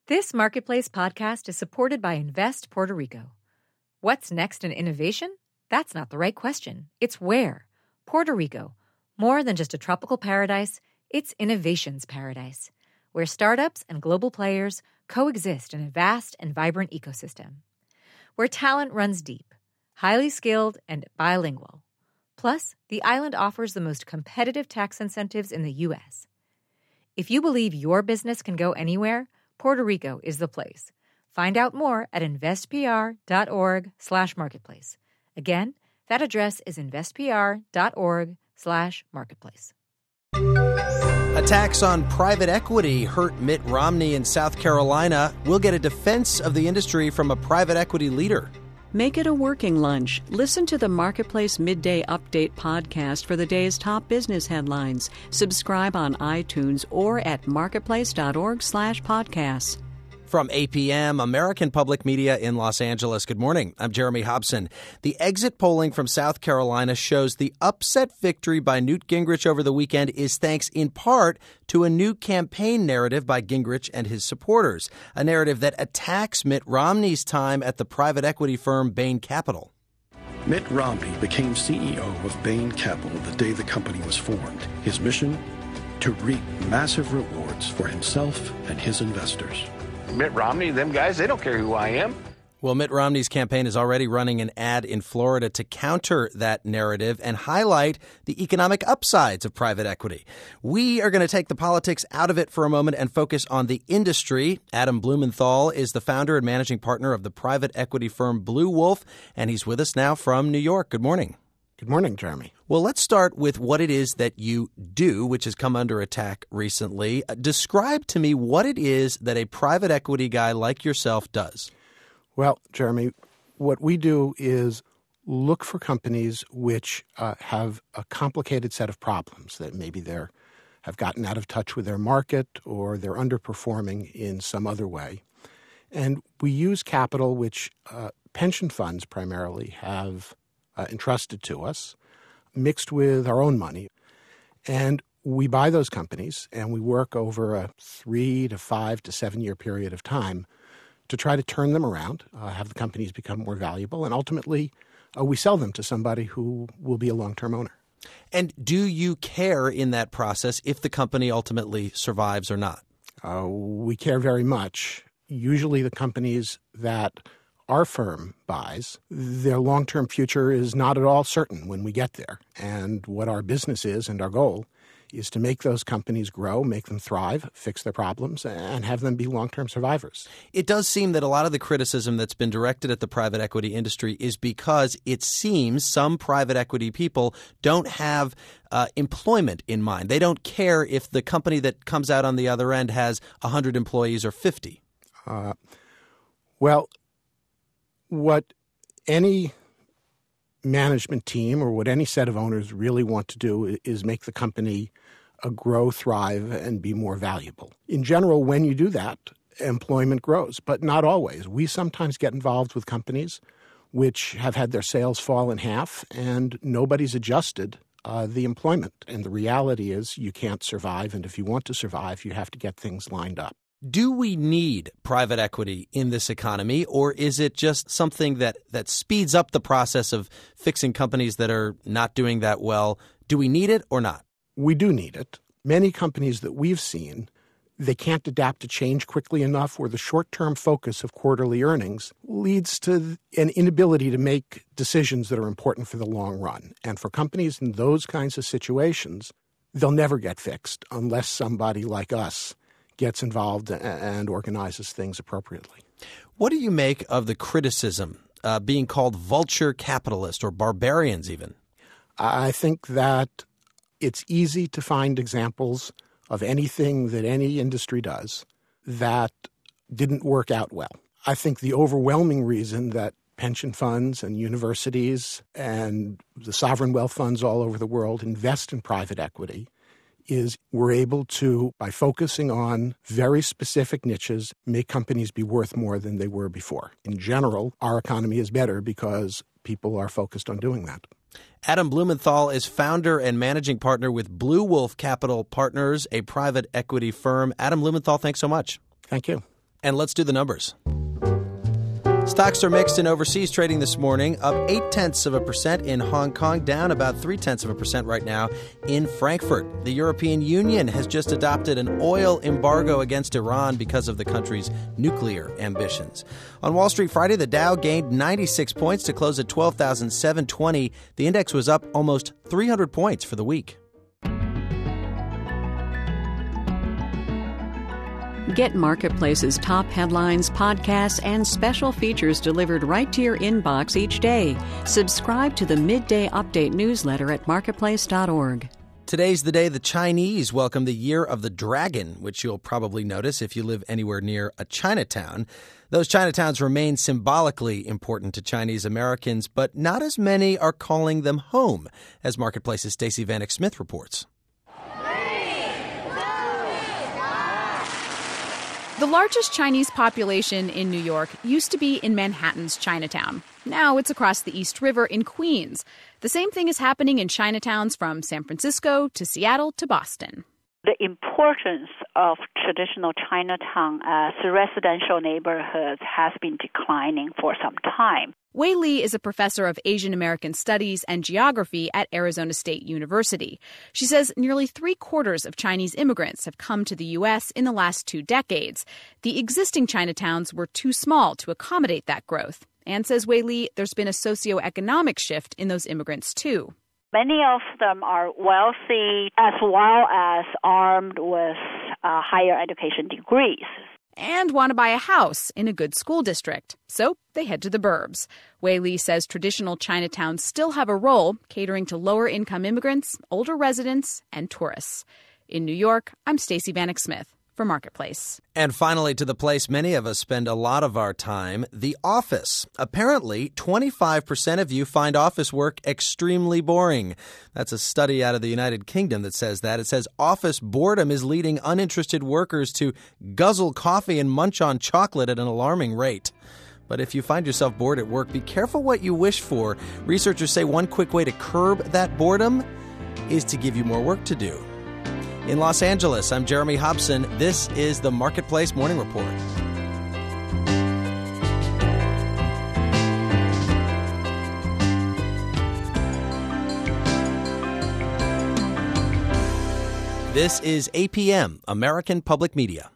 This Marketplace podcast is supported by Invest Puerto Rico. What's next in innovation? That's not the right question. It's where. Puerto Rico. More than just a tropical paradise, it's innovation's paradise, where startups and global players coexist in a vast and vibrant ecosystem. Where talent runs deep, highly skilled, and bilingual. Plus, the island offers the most competitive tax incentives in the U.S. If you believe your business can go anywhere, Puerto Rico is the place. Find out more at investpr.org/marketplace. Again, that address is investpr.org/marketplace. Attacks on private equity hurt Mitt Romney in South Carolina. We'll get a defense of the industry from a private equity leader. Make it a working lunch. Listen to the Marketplace Midday Update podcast for the day's top business headlines. Subscribe on iTunes or at marketplace.org/podcasts. From APM, American Public Media in Los Angeles. Good morning. I'm Jeremy Hobson. The exit polling from South Carolina shows the upset victory by Newt Gingrich over the weekend is thanks in part to a new campaign narrative by Gingrich and his supporters, a narrative that attacks Mitt Romney's time at the private equity firm Bain Capital. Mitt Romney became CEO of Bain Capital the day the company was formed. His mission? To reap massive rewards for himself and his investors. Mitt Romney, them guys, they don't care who I am. Well, Mitt Romney's campaign is already running an ad in Florida to counter that narrative and highlight the economic upsides of private equity. We are going to take the politics out of it for a moment and focus on the industry. Adam Blumenthal is the founder and managing partner of the private equity firm Blue Wolf, and he's with us now from New York. Good morning. Good morning, Jeremy. Well, let's start with what it is that you do, which has come under attack recently. Describe to me what it is that a private equity guy like yourself does. Well, Jeremy, what we do is look for companies which have a complicated set of problems, that maybe have gotten out of touch with their market or they're underperforming in some other way. And we use capital which pension funds primarily have entrusted to us, mixed with our own money. And we buy those companies and we work over a 3 to 5 to 7 year period of time to try to turn them around, have the companies become more valuable, and ultimately we sell them to somebody who will be a long-term owner. And do you care in that process if the company ultimately survives or not? We care very much. Usually the companies that our firm buys, their long-term future is not at all certain when we get there. And what our business is and our goal is to make those companies grow, make them thrive, fix their problems, and have them be long-term survivors. It does seem that a lot of the criticism that's been directed at the private equity industry is because it seems some private equity people don't have employment in mind. They don't care if the company that comes out on the other end has 100 employees or 50. What any management team or what any set of owners really want to do is make the company grow, thrive, and be more valuable. In general, when you do that, employment grows, but not always. We sometimes get involved with companies which have had their sales fall in half and nobody's adjusted the employment. And the reality is you can't survive, and if you want to survive, you have to get things lined up. Do we need private equity in this economy, or is it just something that speeds up the process of fixing companies that are not doing that well? Do we need it or not? We do need it. Many companies that we've seen, they can't adapt to change quickly enough, or the short-term focus of quarterly earnings leads to an inability to make decisions that are important for the long run. And for companies in those kinds of situations, they'll never get fixed unless somebody like us gets involved and organizes things appropriately. What do you make of the criticism being called vulture capitalist or barbarians even? I think that it's easy to find examples of anything that any industry does that didn't work out well. I think the overwhelming reason that pension funds and universities and the sovereign wealth funds all over the world invest in private equity is we're able to, by focusing on very specific niches, make companies be worth more than they were before. In general, our economy is better because people are focused on doing that. Adam Blumenthal is founder and managing partner with Blue Wolf Capital Partners, a private equity firm. Adam Blumenthal, thanks so much. Thank you. And let's do the numbers. Stocks are mixed in overseas trading this morning, up 0.8% in Hong Kong, down about 0.3% right now in Frankfurt. The European Union has just adopted an oil embargo against Iran because of the country's nuclear ambitions. On Wall Street Friday, the Dow gained 96 points to close at 12,720. The index was up almost 300 points for the week. Get Marketplace's top headlines, podcasts, and special features delivered right to your inbox each day. Subscribe to the Midday Update newsletter at marketplace.org. Today's the day the Chinese welcome the Year of the Dragon, which you'll probably notice if you live anywhere near a Chinatown. Those Chinatowns remain symbolically important to Chinese Americans, but not as many are calling them home, as Marketplace's Stacey Vanek Smith reports. The largest Chinese population in New York used to be in Manhattan's Chinatown. Now it's across the East River in Queens. The same thing is happening in Chinatowns from San Francisco to Seattle to Boston. The importance of traditional Chinatown as residential neighborhoods has been declining for some time. Wei Li is a professor of Asian American Studies and Geography at Arizona State University. She says nearly 3/4 of Chinese immigrants have come to the U.S. in the last 2 decades. The existing Chinatowns were too small to accommodate that growth. And says Wei Li, there's been a socioeconomic shift in those immigrants, too. Many of them are wealthy as well as armed with higher education degrees. And want to buy a house in a good school district. So they head to the burbs. Wei Li says traditional Chinatowns still have a role catering to lower-income immigrants, older residents, and tourists. In New York, I'm Stacey Vanek Smith for Marketplace. And finally, to the place many of us spend a lot of our time, the office. Apparently, 25% of you find office work extremely boring. That's a study out of the United Kingdom that says that. It says office boredom is leading uninterested workers to guzzle coffee and munch on chocolate at an alarming rate. But if you find yourself bored at work, be careful what you wish for. Researchers say one quick way to curb that boredom is to give you more work to do. In Los Angeles, I'm Jeremy Hobson. This is the Marketplace Morning Report. This is APM, American Public Media.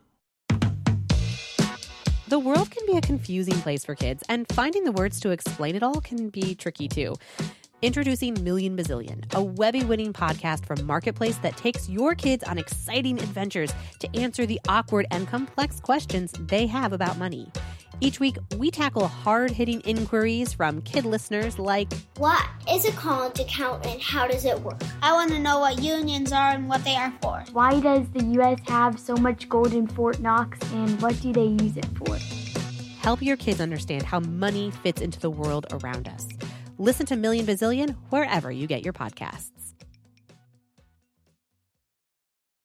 The world can be a confusing place for kids, and finding the words to explain it all can be tricky too. Introducing Million Bazillion, a Webby-winning podcast from Marketplace that takes your kids on exciting adventures to answer the awkward and complex questions they have about money. Each week, we tackle hard-hitting inquiries from kid listeners like, what is a college account and how does it work? I want to know what unions are and what they are for. Why does the U.S. have so much gold in Fort Knox and what do they use it for? Help your kids understand how money fits into the world around us. Listen to Million Bazillion wherever you get your podcasts.